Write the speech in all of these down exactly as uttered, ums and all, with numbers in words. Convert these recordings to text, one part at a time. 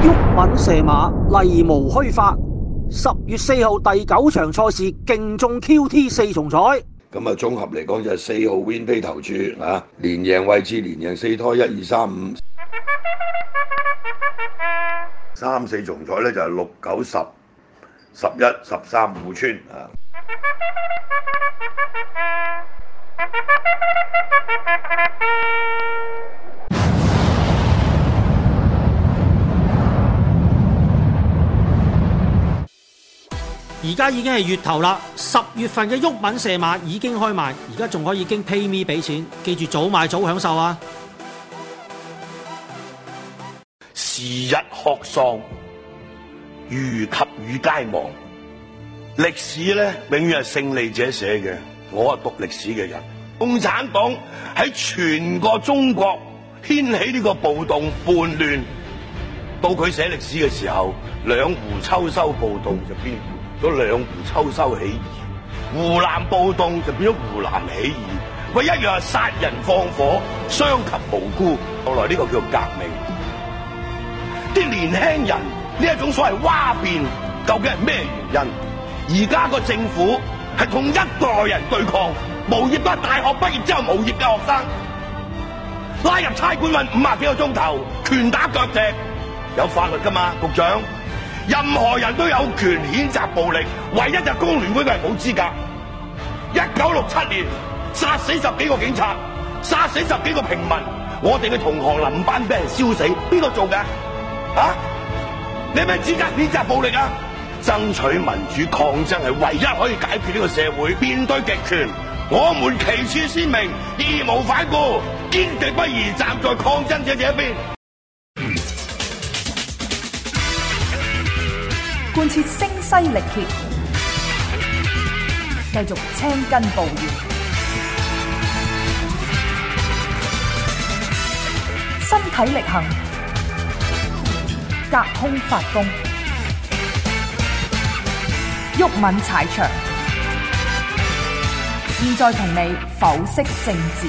毓民射馬，例無虛發。十月四號第九場賽事競中 Q T 四重彩。 咁啊，綜合嚟講就係四號 WinPay 投注啊，連贏位置連贏四拖一二三五，三四重彩咧就係六九十十一十三互穿啊。 而家已經係月頭啦，十月份嘅毓民射馬已經開賣，而家仲可以經 PayMe 俾錢，記住早買早享受啊！ 時日學喪，如及與皆亡。歷史咧，永遠係勝利者寫嘅。我係讀歷史嘅人，共產黨喺全個中國掀起呢個暴動叛亂，到佢寫歷史嘅時候，兩湖秋收暴動就變咗兩湖秋收起義，湖南暴動就變咗湖南起義，喂，一樣係殺人放火，傷及無辜。後來呢個叫做革命。啲年輕人呢一種所謂嘩變，究竟係咩原因？而家個政府係同一代人對抗，無業都係大學畢業之後無業嘅學生，拉入差館運五十幾個鐘頭，拳打腳踢，有法律噶嘛，局長？任何人都有權譴責暴力，唯一就工聯會嘅係冇資格。一九六七年殺死十幾個警察，殺死十幾個平民，我哋嘅同行林班俾人燒死，邊個做嘅？啊？你係咪資格譴責暴力啊？爭取民主抗爭係唯一可以解決呢個社會。面對極權，我們旗幟鮮明，義無反顧，堅定不移站在抗爭者這一邊。 貫徹聲嘶力竭，繼續青筋暴現，身體力行，隔空發功，毓民踩場，現在同你剖析政治。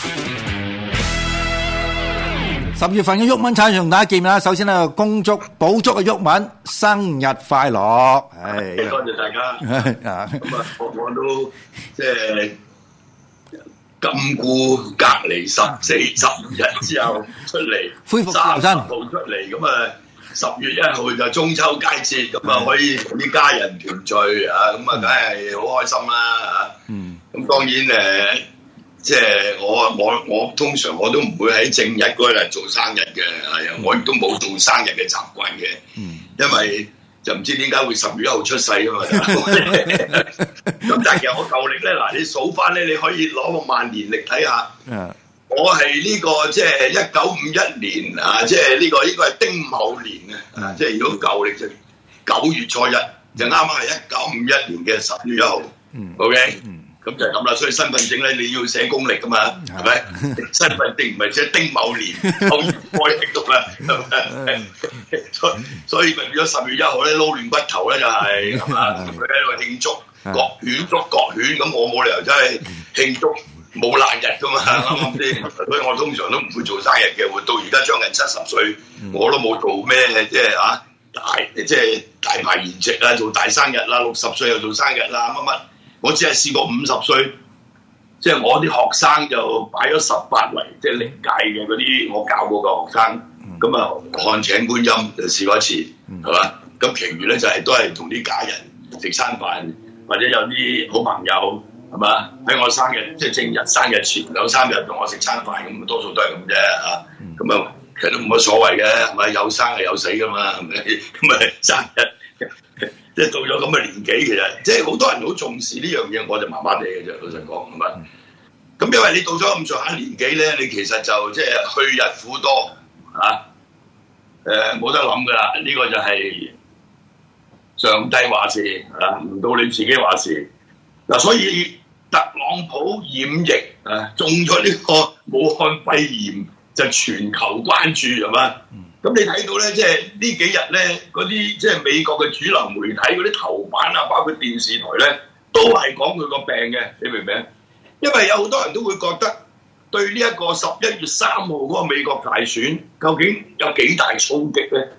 十月份嘅毓民踩場同大家見面啦。首先咧，恭祝補足嘅毓民生日快樂！唉， 多謝大家。啊，咁啊，我我都即係禁錮隔離十四十五日之後出嚟， 恢復三十號出嚟，咁啊十月一號就中秋佳節，咁啊可以同啲家人團聚啊，咁啊梗係好開心啦嚇。嗯，咁當然誒。即係我我我通常我都唔會喺正日嗰日做生日嘅，係啊，我亦都冇做生日嘅習慣嘅，嗯，因為就唔知點解會十月一號出世啊嘛。咁但係其實我舊歷咧，嗱你數翻咧，你可以攞個萬年歷睇下。嗯，我係呢個即係一九五一年啊，即係呢個應該係丁卯年啊，即係如果舊歷就九月初一，就啱啱係一九五一年嘅十月一號。嗯 ，OK。咁就係咁啦，所以身份證咧你要寫公歷噶嘛，係咪？身份證唔係寫丁卯年，九月開喺度啦，所以所以咪變咗十月一號咧撈亂骨頭咧就係咁啊！佢喺度慶祝各犬捉各犬，咁我冇理由真係慶祝冇爛日噶嘛，啱啱先？所以我通常都唔會做生日嘅，活到而家將近七十歲，我都冇做咩即係啊大即係大排筵席啦，做大生日啦，六十歲又做生日啦，乜乜。我只係試過五十歲，即係我啲學生就擺咗十八圍，即係歷屆嘅嗰啲我教過嘅學生，咁啊看請觀音就試過一次，係嘛？咁其餘咧就係都係同啲家人食餐飯，或者有啲好朋友係嘛？喺我生日即係正日生日前兩三日同我食餐飯，咁多數都係咁啫嚇。咁啊其實都冇乜所謂嘅，係咪？有生係有死噶嘛，係咪？咁啊生日。即係到咗咁嘅年紀，其實即係好多人好重視呢樣嘢，我就麻麻地嘅啫。老實講，係嘛？咁因為你到咗咁上下年紀咧，你其實就即係去日苦多啊！誒，冇得諗噶啦，呢、這個就係上帝話事啊，唔到你自己話事嗱、啊。所以特朗普染疫啊，中咗呢個武漢肺炎，就全球關注係嘛？咁你睇到咧，即係呢幾日咧，嗰啲即係美國嘅主流媒體嗰啲頭版啊，包括電視台咧，都係講佢個病嘅，你明唔明？因為有好多人都會覺得對呢一個十一月三號嗰個美國大選究竟有幾大衝擊咧？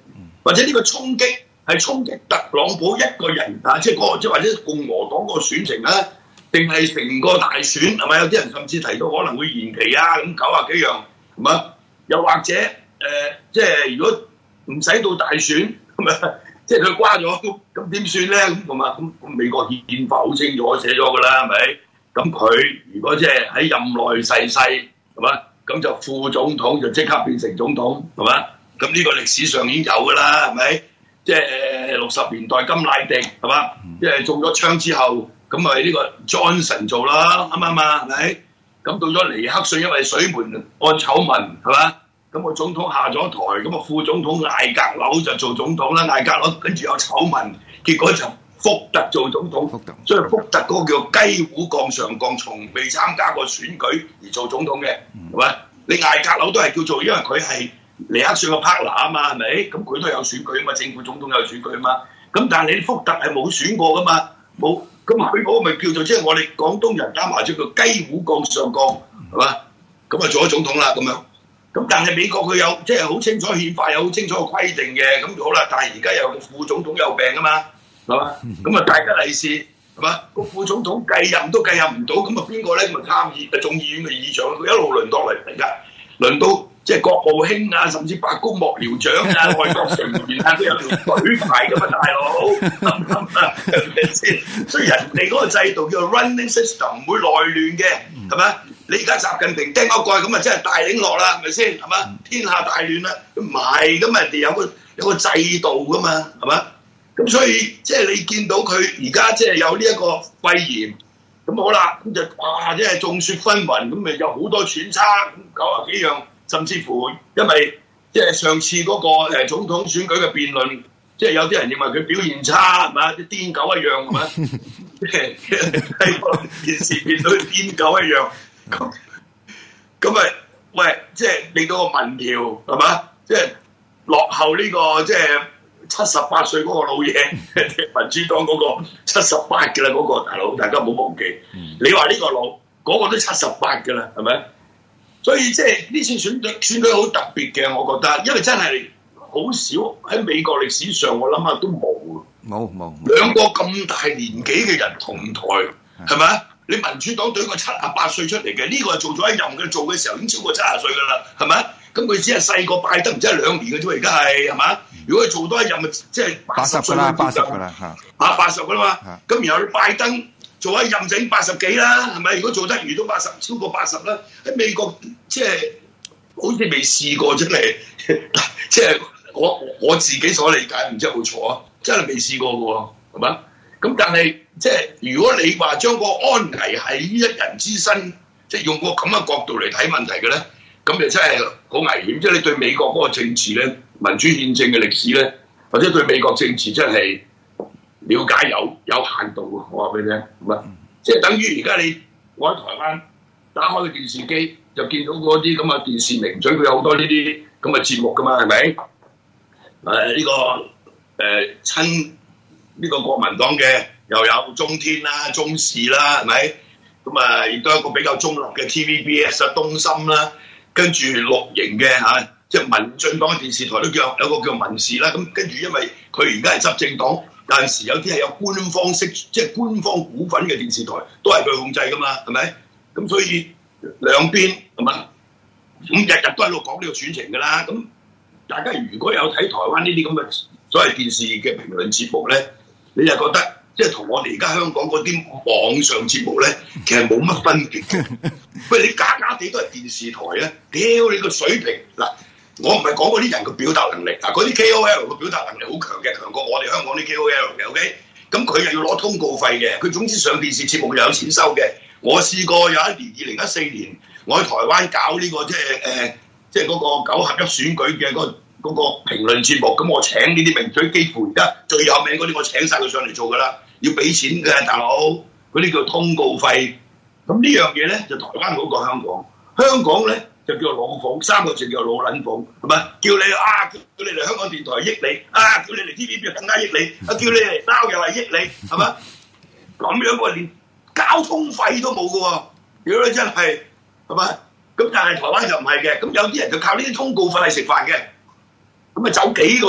或者呢個衝擊係衝擊特朗普一個人啊，即係個即係或者共和黨個選情啊，定係成個大選係咪？有啲人甚至提到可能會延期啊，咁九啊幾樣係嘛？又或者誒、呃，即係如果唔使到大選係咪？即係佢瓜咗，咁點算咧？咁同埋咁咁美國憲法好清楚寫咗㗎啦，係咪？咁佢如果即係喺任內逝世係嘛？咁就副總統就即刻變成總統係嘛？咁呢個歷史上已經有㗎啦，係咪？即係六十年代甘迺迪係嘛？即係中咗槍之後，咁咪呢個 Johnson 做啦，啱唔啱啊？係咪？咁到咗尼克遜，因為水門案醜聞係嘛？咁個總統下咗台，咁啊副總統艾格紐就做總統啦，艾格紐跟住有醜聞，結果就福特做總統，所以福特嗰個叫雞糊降上降，從未參加過選舉而做總統嘅，係咪？你艾格紐都係叫做，因為佢係尼克遜個 partner 啊嘛，係咪？咁佢都有選舉啊嘛，政府總統有選舉啊嘛，咁但係你福特係冇選過噶嘛，冇，咁佢嗰個咪叫做即係我哋廣東人打麻雀叫雞糊降上降，係嘛？咁啊做咗總統啦咁樣。咁但係美國佢有即係好清楚憲法有好清楚嘅規定嘅，咁好啦。但係而家有個副總統有病啊嘛，係嘛？咁啊大吉利是係嘛？個副總統繼任都繼任唔到，咁啊邊個咧？咁啊參議啊眾議院嘅議長，佢一路輪到嚟嚟㗎，輪到即係國務卿啊，甚至白宮幕僚長啊、外閣成員啊都有條隊排㗎嘛，大佬啱唔啱啊？係咪先？所以人哋嗰個制度叫做 running system， 唔會內亂嘅，係咪？你而家習近平釘個蓋咁啊，真係大領落啦，係咪先？係嘛？天下大亂啦，唔係咁人哋有個有個制度噶嘛，係嘛？咁所以即係你見到佢而家即係有呢一個肺炎，咁好啦，咁就哇，即係眾說紛紜，咁咪有好多揣測，咁九啊幾樣，甚至乎因為即係上次嗰個誒總統選舉嘅辯論，即係有啲人認為佢表現差，係嘛？啲癲狗一樣，係嘛？即係喺個電視見到癲狗一樣。咁咁咪喂，即係令到個民調係嘛？即係落後呢、這個即係七十八歲嗰個老嘢，民主黨嗰個七十八嘅啦，嗰、那個大佬，大家唔好忘記。嗯、你話呢個老嗰、那個都七十八嘅啦，係咪？所以即係呢次選舉選舉好特別嘅，我覺得，因為真係好少喺美國歷史上，我諗下都冇冇冇兩個咁大年紀嘅人同台，係咪？你民主黨對個七十八歲出嚟嘅，呢、這個係做咗一任嘅，做嘅時候已經超過七十歲㗎啦，係咪？咁佢只係細過拜登唔知係兩年嘅啫，而家係係嘛？如果佢做多一任，咪即係八十歲啦，八十㗎啦嚇，啊八十㗎啦嘛。咁然後你拜登做一任就已經八十幾啦，係咪？如果做得完都八十，超過八十啦。喺美國即係好似未試過，真係即係我我自己所理解，唔知有冇錯啊？真係未試過嘅喎，係嘛？咁但係即係如果你話將個安危喺一人之身，即係用個咁嘅角度嚟睇問題嘅咧，咁就真係好危險。即係你對美國嗰個政治咧、民主憲政嘅歷史咧，或者對美國政治真係了解有有限度。我話俾你聽，唔係即係等於而家你我喺台灣打開個電視機，就見到嗰啲咁嘅電視名嘴，佢有好多呢啲咁嘅節目噶嘛，係咪？誒、呃、呢、這個誒、呃、親。呢個國民黨嘅又有中天啦、中視啦，係咪？咁啊，亦都有一個比較中立嘅 T V B S 啊、東森啦，跟住綠營嘅嚇，即係民進黨嘅電視台都叫有個叫民視啦。咁跟住因為佢而家係執政黨，有陣時有啲係有官方式，即係官方股份嘅電視台，都係佢控制噶嘛，係咪？咁所以兩邊係嘛，咁日日都喺度講呢個選情㗎啦。咁大家如果有睇台灣呢啲咁嘅所謂電視嘅評論節目咧，你就覺得即係同我哋而家香港嗰啲網上節目咧，其實冇乜分別。喂，你假假地都係電視台啊！屌你個水平嗱，我唔係講嗰啲人嘅表達能力嗱，嗰啲 K O L 嘅表達能力好強嘅，強過我哋香港啲 K O L 嘅。OK，咁佢又要攞通告費嘅，佢總之上電視節目又有錢收嘅。我試過有一年二零一四年，我喺台灣搞呢、這個即係誒，即係嗰個九合一選舉嘅嗰、那個。嗰個評論節目，咁我請呢啲名嘴，幾乎而家最有名嗰啲，我請晒佢上嚟做噶啦，要俾錢嘅大佬，嗰啲叫通告費。咁呢樣嘢咧就台灣好過香港，香港咧就叫做老鳳，三個字叫做老撚鳳，係咪？叫你啊，叫你嚟香港電台益你，啊，叫你嚟 T V B 就更加益你，啊，叫你嚟撈又係益你，係咪？咁樣喎，連交通費都冇嘅喎，屌你真係，係咪？咁但係台灣就唔係嘅，咁有啲人就靠呢啲通告費嚟食飯嘅。咁啊走幾個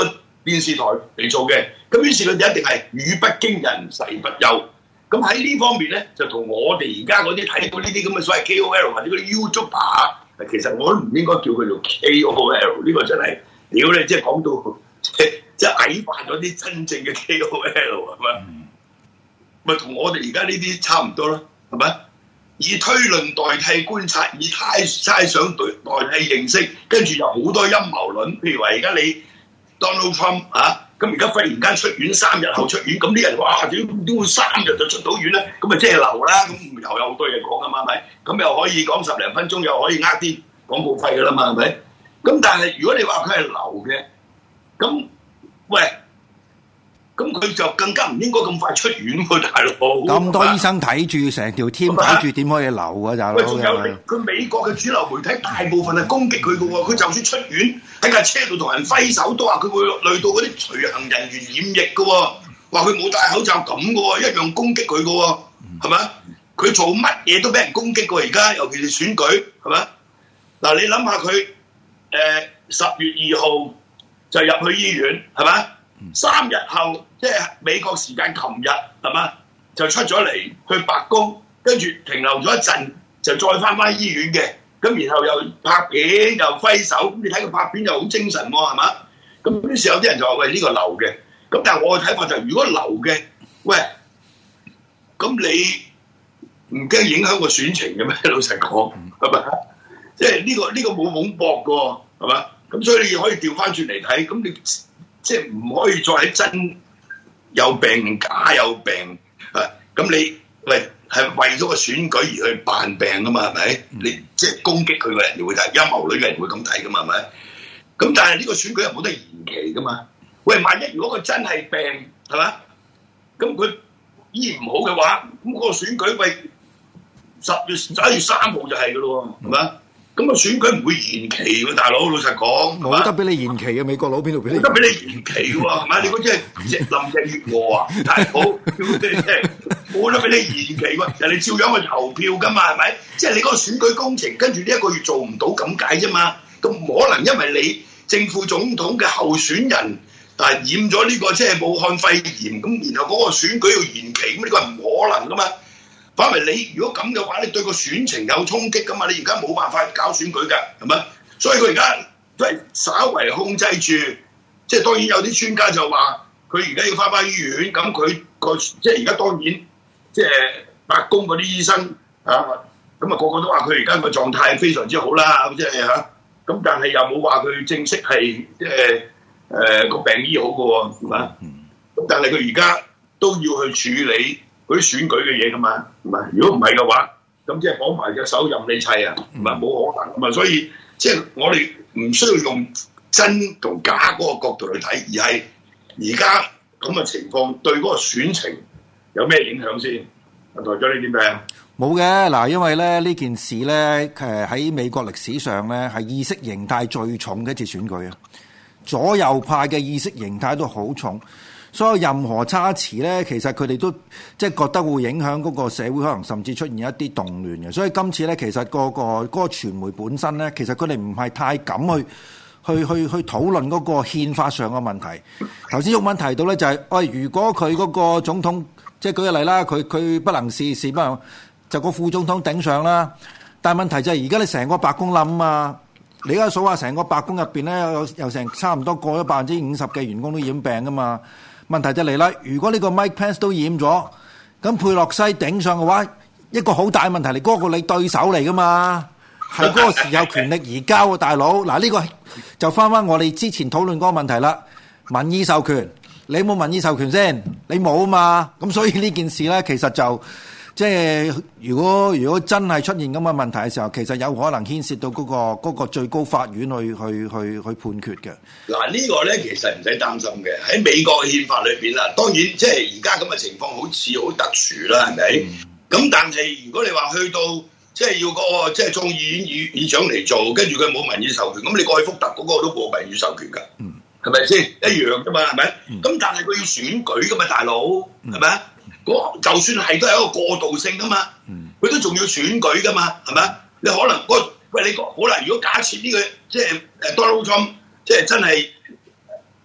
電視台嚟做嘅，咁於是佢哋一定係語不驚人誓不休。咁喺呢方面咧，就同我哋而家嗰啲睇到呢啲咁嘅所謂 K O L 或者嗰啲 YouTuber，其實我都唔應該叫佢做 K O L， 呢個真係屌你，即係講到即係即係矮化咗啲真正嘅 K O L 係咪？咪同、嗯、我哋而家呢啲差唔多咯，係咪？以推論代替觀察，以猜猜想代代替認識，跟住有好多陰謀論。譬如話而家你 Donald Trump 啊，咁而家忽然間出院，三日後出院，咁啲人哇點點會三日就出到院咧？咁咪即係流啦，咁又有好多嘢講噶嘛，係咪？咁又可以講十零分鐘，又可以呃啲廣告費噶啦嘛，係咪？咁但係如果你話佢係流嘅，咁喂。咁佢就更加唔應該咁快出院喎，大佬。 咁多醫生睇住，成條 team 睇住，點可以流啊，大佬？ 喂，仲有佢美國嘅主流媒體大部分係攻擊佢嘅喎，佢就算出院喺架車度同人揮手，都話佢會累到嗰啲隨行人員染疫嘅喎，話佢冇戴口罩咁嘅喎，一樣攻擊佢嘅喎，係咪？佢做乜嘢都俾人攻擊過，而家尤其是選舉，係咪？嗱，你諗下佢誒十月二號就入去醫院，係咪？三日後，即係美國時間琴日，係嘛，就出咗嚟去白宮，跟住停留咗一陣，就再翻返醫院嘅。咁然後又拍片又揮手，咁你睇佢拍片又好精神喎，係嘛？咁於是有啲人就話：喂，呢個流嘅。咁但係我嘅睇法就係，如果流嘅，喂，咁你唔驚影響個選情嘅咩？老實講，係咪？即係呢個呢個冇懵搏嘅，係嘛？咁所以你可以調翻轉嚟睇，咁你。即係唔可以再喺真有病假有病啊！咁你喂係為咗個選舉而去扮病噶嘛？係咪？嗯、你即係攻擊佢嘅人會睇，陰謀論嘅人會咁睇噶嘛？係咪？咁但係呢個選舉又冇得延期噶嘛？喂，萬一如果佢真係病係嘛？咁佢醫唔好嘅話，咁嗰個選舉喂十月十一月三號就係噶咯喎，係嘛？咁個選舉唔會延期喎，大佬，老實講， 冇得俾你延期嘅，美國佬邊度俾你？ 冇得俾你延期喎，係咪？你嗰啲係林鄭月娥啊，大佬，冇得俾你延期喎，人哋照樣去投票噶嘛，係咪？即係你嗰個選舉工程，跟住呢一個月做唔到咁解啫嘛，咁唔可能因為你正副總統嘅候選人啊染咗呢個即係武漢肺炎，咁然後嗰個選舉要延期，咁呢個係唔可能噶嘛。反為你如果咁嘅話，你對個選情有衝擊噶嘛？你而家冇辦法搞選舉㗎，係咪？所以佢而家都係稍為控制住，即係當然有啲專家就話佢而家要翻返醫院，咁佢個即係而家當然即係白宮嗰啲醫生啊，咁啊個個都話佢而家個狀態非常之好啦，即係嚇，咁但係又冇話佢正式係即係誒個病醫好嘅喎，係嘛？咁但係佢而家都要去處理嗰啲選舉嘅嘢噶嘛，唔係？如果唔係嘅話，咁即係綁埋隻手任你砌啊，唔係冇可能噶嘛。所以即係我哋唔需要用真同假嗰個角度去睇，而係而家咁嘅情況對嗰個選情有咩影響先？台長你點睇啊？ 冇嘅嗱，因為咧呢件事咧誒喺美國歷史上咧係意識形態最重嘅一次選舉啊，左右派嘅意識形態都好重。所以任何差池咧，其實佢哋都即係覺得會影響嗰個社會，可能甚至出現一啲動亂嘅。所以今次咧，其實、嗰個、嗰個嗰個傳媒本身咧，其實佢哋唔係太敢去去去去討論嗰個憲法上嘅問題。頭先毓民提到咧，就係、是、喂、哎，如果佢嗰個總統，即係舉個例啦，佢佢不能事事不能，就個副總統頂上啦。但係問題就係而家你成個白宮冧啊！你而家數下成個白宮入邊咧，有有成差唔多過咗百分之五十嘅員工都染病噶嘛。問題就嚟啦！如果呢個 Mike Pence 都染咗，咁佩洛西頂上嘅話，一個好大問題嚟，嗰、嗰個你對手嚟噶嘛？喺嗰個時有權力移交啊，大佬！嗱，呢個就翻翻我哋之前討論嗰個問題啦。民意授權，你冇民意授權先，你冇啊嘛。咁所以呢件事咧，其實就即係如果如果真係出現咁嘅問題嘅時候，其實有可能牽涉到嗰、嗰個嗰個最高法院去去去去判決嘅。 嗱，呢個咧其實唔使擔心嘅，喺美國嘅憲法裏邊啦，當然即係而家咁嘅情況好似好特殊啦，係咪？咁、嗯、但係如果你話去到即係要嗰個即係眾議院議議長嚟做，跟住佢冇民意授權，咁你過去福特嗰個都冇民意授權㗎，係咪先一樣㗎嘛？係咪？咁、嗯、但係佢要選舉㗎嘛，大佬係咪啊？就算係都係一個過渡性㗎嘛，佢都仲要選舉㗎嘛，係咪？你可能嗰喂你好啦，如果假設呢、呢個即係誒 Donald Trump 即係真係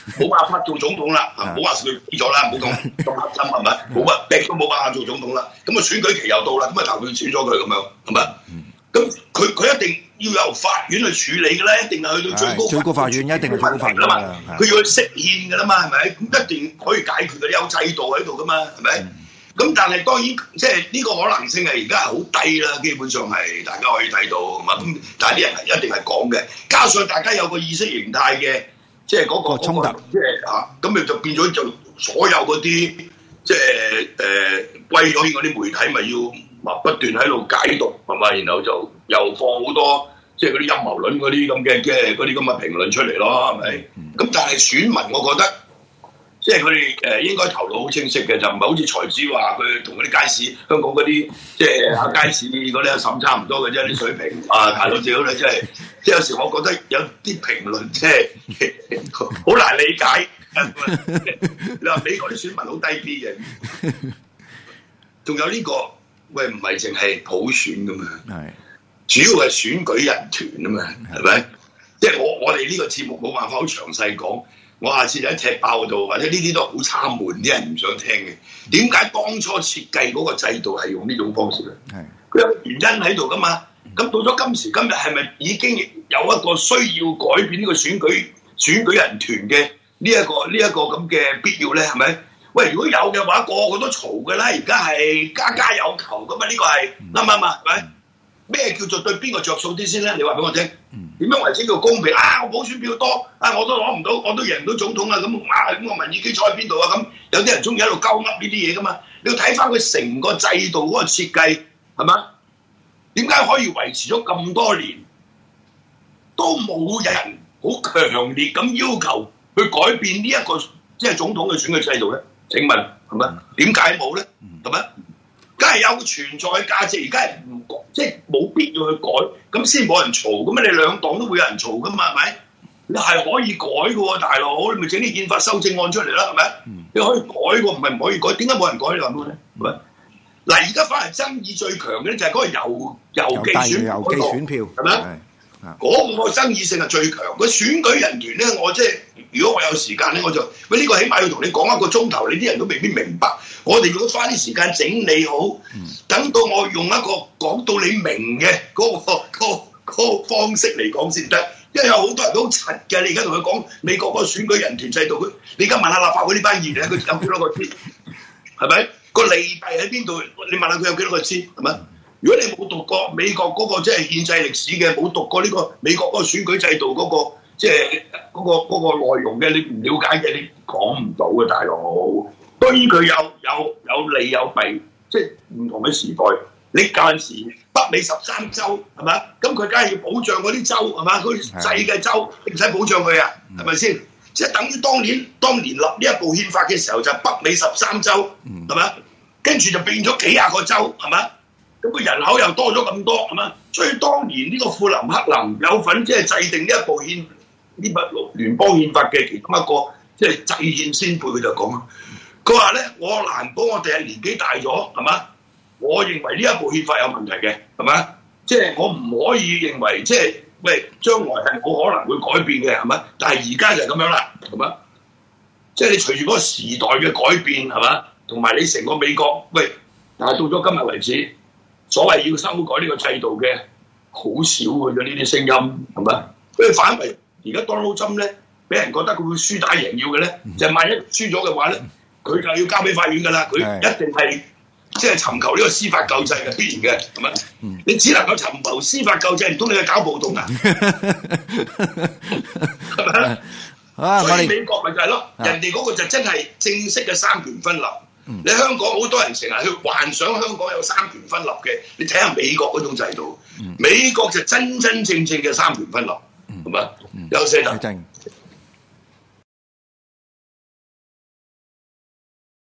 冇辦法做總統啦，唔好話佢死咗啦，唔好講咁黑心係咪？冇啊，逼都冇辦法做總統啦。咁啊選舉期又到啦，咁啊投票選咗佢咁樣係咪？咁佢佢一定要由法院去處理嘅啦，一定係去到最高最高法院，一定係最高法院啦嘛。佢要去釋憲嘅啦嘛，係咪？咁一定可以解決嘅，有制度喺度噶嘛，係咪？咁、嗯、但係當然即係呢個可能性係而家係好低啦，基本上係大家可以睇到咁啊。咁但係啲人係一定係講嘅，加上大家有個意識形態嘅，即係嗰個衝突， 即係啊，咁咪就變咗就所有嗰啲即係誒歸咗嗰啲媒體咪要。不斷喺度解讀係嘛，然後就又放好多即係嗰啲陰謀論嗰啲咁嘅嘅嗰啲咁嘅評論出嚟咯，係咪？咁、嗯、但係選民，我覺得即係佢哋誒應該頭腦好清晰嘅，就唔係好似財子話佢同嗰啲街市香港嗰啲即係啊街市嗰啲審差唔多嘅啫，啲水平啊大佬少咧，即係即係有時我覺得有啲評論即係好難理解。你話美國啲選民好低 B 嘅，仲有呢、這個。喂，唔係淨係普選噶嘛，主要係選舉人團啊嘛，係咪？即係我我哋呢個節目冇辦法好詳細講，我下次就喺踢爆度，或者呢啲都好參悶，啲人唔想聽嘅。點解當初設計嗰個制度係用呢種方式咧？佢有原因喺度噶嘛。咁到咗今時今日，係咪已經有一個需要改變呢個選舉選舉人團嘅呢一個呢一個咁嘅必要咧？係咪？喂，如果有嘅話，個個都嘈嘅啦。而家係家家有求咁嘛，呢個係啱唔啱啊？係咪？咩叫做對邊個着數啲先咧？你話俾我聽。點樣為之叫公平啊？我補選票多啊，我都攞唔到，我都贏唔到總統啊！咁啊，咁我民意基礎喺邊度啊？咁有啲人中意喺度鳩噏呢啲嘢噶嘛？你要睇翻佢成個制度嗰個設計係嘛？點解可以維持咗咁多年，都冇人好強烈咁要求去改變呢、這、一個即係總統嘅選舉制度咧？請問係咪？點解冇咧？係咪？梗係有存在嘅價值，而家係唔即係冇必要去改，咁先冇人嘈。咁你兩黨都會有人嘈噶嘛？係咪？你係可以改嘅喎，大佬，你咪整啲憲法修正案出嚟啦，係咪？嗯、你可以改嘅，唔係唔可以改。點解冇人改？你話咩咧？係咪？嗱，而家反而爭議最強嘅咧就係嗰個郵郵寄選郵寄選票， 係咪？嗰個爭議性係最強。個選舉人團咧，我即係如果我有時間咧，我就喂呢、呢個起碼要同你講一個鐘頭，你啲人都未必明白。我哋要花啲時間整理好，嗯、等到我用一個講到你明嘅嗰、嗰個嗰、嗰個嗰個方式嚟講先得。因為有好多人都好柒嘅，你而家同佢講美國嗰個選舉人團制度，佢你而家問下立法會呢班議員，佢有幾多個知？係咪？個利弊喺邊度？你問下佢有幾多個知？係咪？如果你冇讀過美國嗰個即係憲制歷史嘅，冇讀過呢個美國嗰個選舉制度嗰個即係嗰個嗰個內容嘅，你唔了解嘅，你講唔到嘅，大佬。當然佢有有有利有弊，即係唔同嘅時代。你嗰陣時北美十三州係嘛？咁佢梗係要保障嗰啲州係嘛？嗰啲細嘅州你唔使保障佢啊？係咪先？即係等於當年當年立呢一部憲法嘅時候，就係北美十三州係嘛？跟住就變咗幾廿個州係嘛？咁個人口又多咗咁多係嘛？所以當年呢個富林克林有份即係制定呢一部憲呢部聯邦憲法嘅其中一個即係制憲先輩，佢就講啊，佢話咧我難保我哋係年紀大咗係嘛？我認為呢一部憲法有問題嘅係嘛？即係我唔可以認為即係喂將來係冇可能會改變嘅係嘛？但係而家就係咁樣啦係嘛？即係你隨住嗰個時代嘅改變係嘛？同埋你成個美國喂，但係到咗今日為止。所謂要修改呢個制度嘅，好少嘅啫，呢啲聲音係咪？所以反為而家 Donald Trump 咧，俾人覺得佢會輸打贏要嘅咧，嗯、就係萬一輸咗嘅話咧，佢就要交俾法院㗎啦。佢一定係即係尋求呢個司法救濟嘅必然嘅，係咪？嗯、你只能夠尋求司法救濟，唔通你去搞暴動啊？係咪？啊、所以美國咪就係咯，啊、人哋嗰個就真係正式嘅三權分立。嗯、你香港好多人成日去幻想香港有三權分立嘅，你睇下美國嗰種制度，嗯、美國就真真正正嘅三權分立，係咪、嗯？有寫得。